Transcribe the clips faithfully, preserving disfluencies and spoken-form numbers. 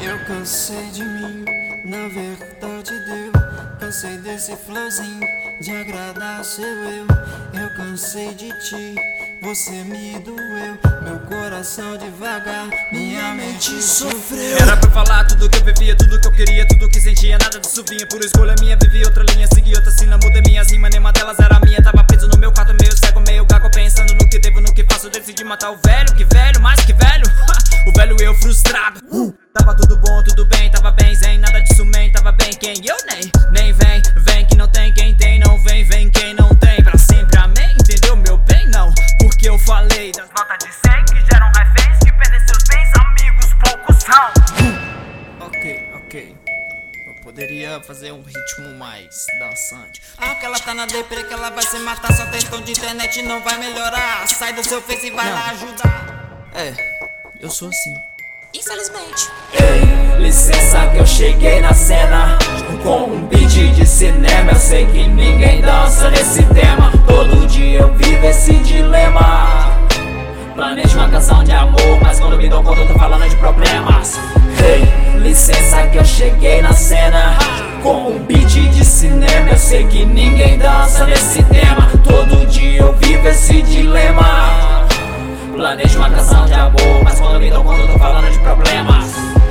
Eu cansei de mim, na verdade deu. Cansei desse flowzinho, de agradar seu eu. Eu cansei de ti, você me doeu. Meu coração devagar, minha mente sofreu. Era pra falar tudo que eu vivia, tudo que eu queria, tudo que sentia. Nada disso vinha por escolha minha. Vivi outra linha, segui outra sina. Mudei minhas rimas, nenhuma delas era minha. Tava preso no meu quarto, meio cego, meio gago, pensando no que devo, no que faço. Decidi matar o velho, que velho, mais que velho. O velho eu frustrado. uh, Tava tudo bom, tudo bem, tava bem zen. Nada disso man, tava bem quem? Eu nem, nem vem, vem que não tem quem tem. Não vem, vem quem não tem. Pra sempre amém, entendeu meu bem? Não, porque eu falei das notas de cem que geram reféns, que perdem seus bens, amigos poucos são. uh. Ok, ok. Eu poderia fazer um ritmo mais dançante. Ah, que ela tá na deprê, que ela vai se matar. Só textão de internet não vai melhorar. Sai do seu face e vai Não. lá ajudar. É, eu sou assim. Infelizmente. Ei, licença que eu cheguei na cena com um beat de cinema. Eu sei que ninguém dança nesse tema. Todo dia eu vivo esse dilema. Planejo uma canção de amor, mas quando me dou conta eu tô falando de problemas. Ei, licença que eu cheguei na cena com um beat de cinema. Eu sei que ninguém dança nesse tema. Todo dia eu vivo esse dilema. Planejo uma canção de amor, mas quando me dou conta eu tô falando de problemas.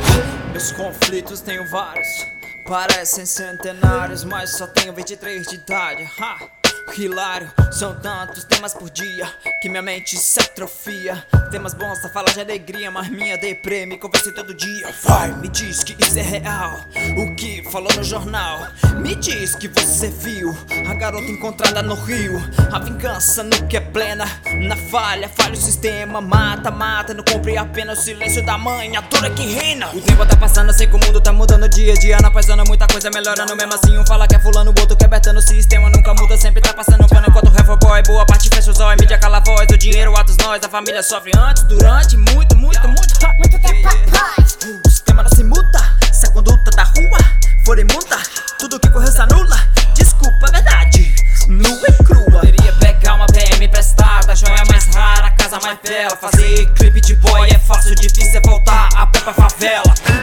Meus conflitos tenho vários, parecem centenários, mas só tenho vinte e três de idade. Ha! Hilário, são tantos temas por dia que minha mente se atrofia. Temas bons pra falar de alegria, mas minha deprê me convence todo dia. Vai, me diz que isso é real, o que falou no jornal. Me diz que você viu a garota encontrada no rio. A vingança no que é plena, na falha, falha o sistema. Mata, mata, não cumpre apenas o silêncio da mãe, a dor é que reina. O tempo tá passando, eu sei que o mundo tá mudando dia a dia. Na paisana muita coisa melhorando, mesmo assim um fala que é fulano, o outro que é betano. O sistema nunca muda, sempre tá passando pano. Enquanto o rap boy, boa parte fecha os olhos. Mídia cala a voz, o dinheiro atos nós. A família sofre antes, durante, muito, muito, muito ha. Muito tempo após. O sistema não se muda, se a conduta da rua for imunda, tudo que correu se anula. Desculpa, é verdade, nua e crua. Poderia pegar uma B M emprestada, joia mais rara, casa mais bela. Fazer clipe de boy é fácil, difícil é voltar a pé pra favela.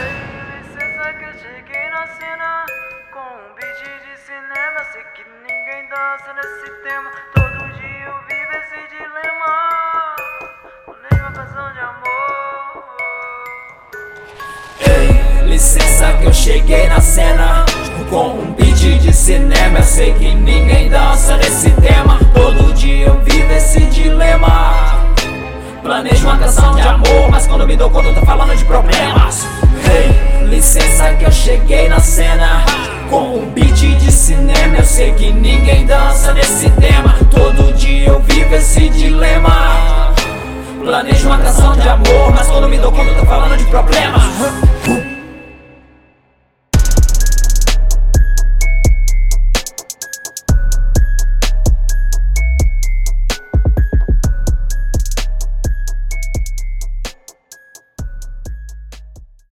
Licença que eu cheguei na cena com um beat de cinema. Sei que ninguém dança nesse tema. Todo dia eu vivo esse dilema. Planejo uma canção de amor. Ei, licença que eu cheguei na cena com um beat de cinema. Eu sei que ninguém dança nesse tema. Todo dia eu vivo esse dilema. Planejo uma canção de amor, mas quando me dou conta eu tô falando de problemas. Ei, licença que eu cheguei na cena com um beat de cinema. Eu sei que ninguém dança nesse